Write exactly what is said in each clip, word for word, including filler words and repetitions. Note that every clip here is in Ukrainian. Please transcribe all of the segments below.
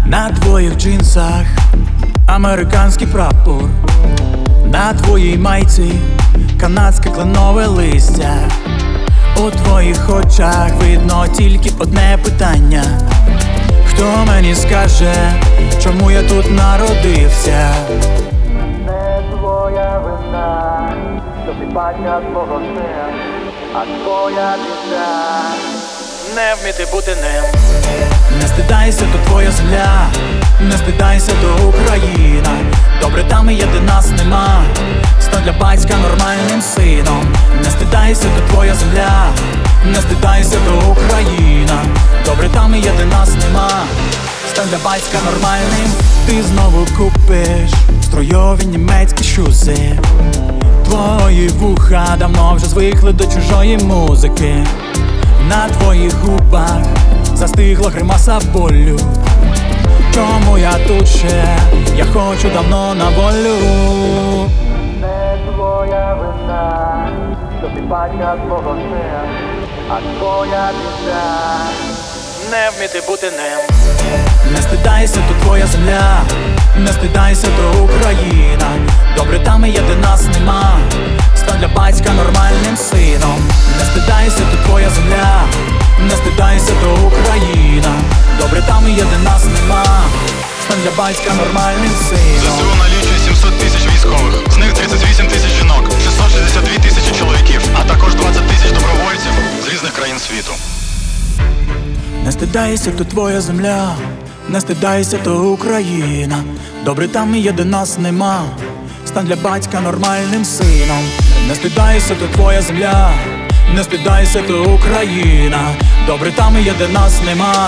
На твоїх джинсах американський прапор, на твоїй майці канадське кленове листя. У твоїх очах видно тільки одне питання: хто мені скаже, чому я тут народився? Не твоя вина, що ти батька твого сина, а твоя біда не вміти бути ним. Не стидайся, то твоя земля, не стидайся, то Україна. Добре там і є, де нас нема, стань для батька нормальним сином. Не стидайся, то твоя земля, не стидайся, то Україна. Добре там і є, де нас нема, стань для батька нормальним. Ти знову купиш стройові німецькі шузи. Твої вуха давно вже звикли до чужої музики. На твоїх губах застигла гримаса болю. Чому я тут ще? Я хочу давно на волю. Не твоя вина, що ти батька твого сина, а твоя біда не вміти бути ним. Не стидайся, то твоя земля, не стидайся, то Україна. Добре там і є, де нас нема, стань для батька нормальним сином. Не стидайся, то твоя земля, не стидайся, то Україна. Добре там і є, де нас нема, стань для батька нормальним сином. ЗСУ налічує сімсот тисяч військових, з них тридцять вісім тисяч жінок, шістсот шістдесят дві тисячі чоловіків, а також двадцять тисяч добровольців з різних країн світу. Не стидайся, то твоя земля, не стидайся, то Україна. Добре там і є, де нас нема, стань для батька нормальним сином. Не стидайся, то твоя земля, не стидайся, то Україна. Добре там і є, де нас нема.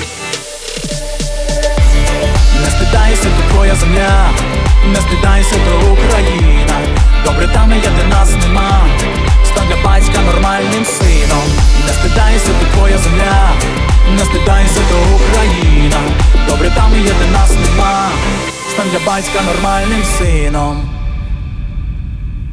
Не стидайся, то твоя земля, не стидайся, то Україна. Добре там і є, де нас нема, стань для батька нормальним сином. Не стидайся, то твоя земля, не стидайся, то Україна. Добре там і є, де нас нема, стань для батька нормальним сином.